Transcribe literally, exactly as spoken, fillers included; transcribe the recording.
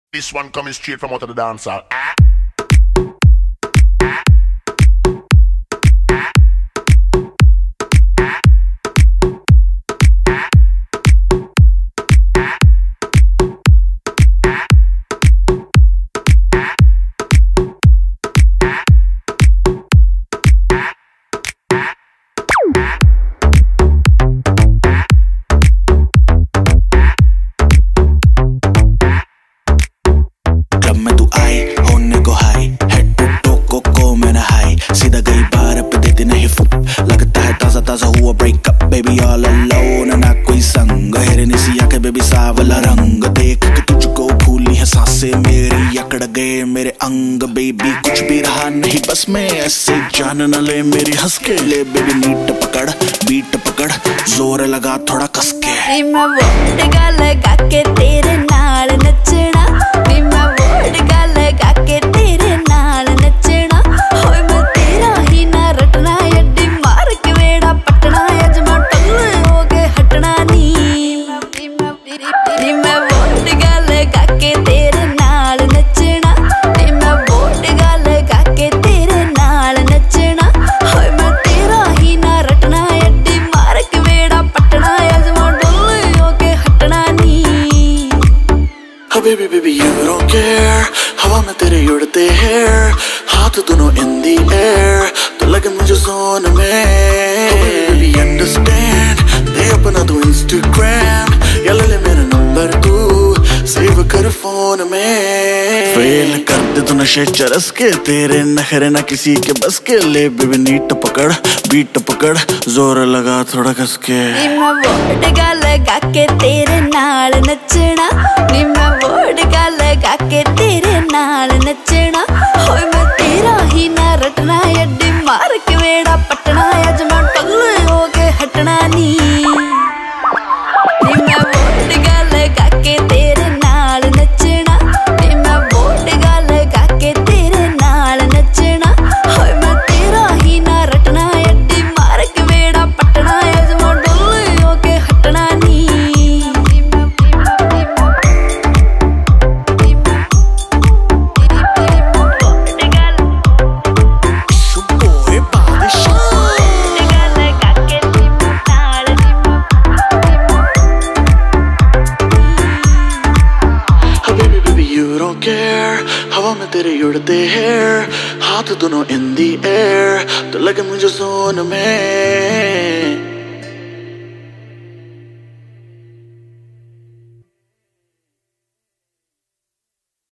This one coming straight from out of the dance hall. Ah. सीधा गई बार पे देती नहीं फुक लगता है ताजा ताजा हुआ ब्रेकअप बेबी ऑल अलोन ना कोई संग हेरनी सी आंखें बेबी सावला रंग देख के तुझको भूली है सांसें मेरी अकड़ गए मेरे अंग बेबी कुछ भी रहा नहीं बस मैं ऐसे जान न ले मेरी हंस के ले बेबी नीट पकड़ बीट पकड़ जोर लगा थोड़ा कस के मैं वोडका लगा के तेरे नाल नचना नी मैं वोडका लगा के तेरे नाल नचना होए मैं तेरा ही ना रटना अड्डी मार के वेड़ा पटना अज मैं टल्ले हो के हटना नी नी मैं वोडका लगा के तेरे नाल नचना नी मैं वोडका लगा के तेरे नाल नचना होए मैं तेरा ही ना रटना अड्डी मार के वेड़ा पटना अज मैं टल्ले हो के हटना नी Oh baby baby you don't care हवा में तेरे उड़ते हैं हाथ दोनों in the air तो लगे मुझे जोन में oh baby baby understand दे अपना तू Instagram या ले ले मेरा नंबर तू सेव कर फोन में फेल कर दे तू नशे चरस के तेरे नखरे ना किसी के बस के ले बेबी नीट पकड़ बीट पकड़ जोर लगा थोड़ा कस के नी मैं वोडका लगा के तेरे नाल नचना नी मैं वोडका लगा के तेरे नाल नचना होए मैं तेरा ही ना रटना अड्डी मार के वेड़ा पटना अज मैं टल्ले हो के हटना नी नी मैं वोडका लगा के तेरे नाल नचना नी मैं वोडका लगा के तेरे नाल नचना होए मैं तेरा ही ना रटना अड्डी मार के वेड़ा पटना अज मैं टल्ले हो के हटना नी हवा में तेरे उड़ते हैं हाथ दोनों in the air तो लगे मुझे जोन में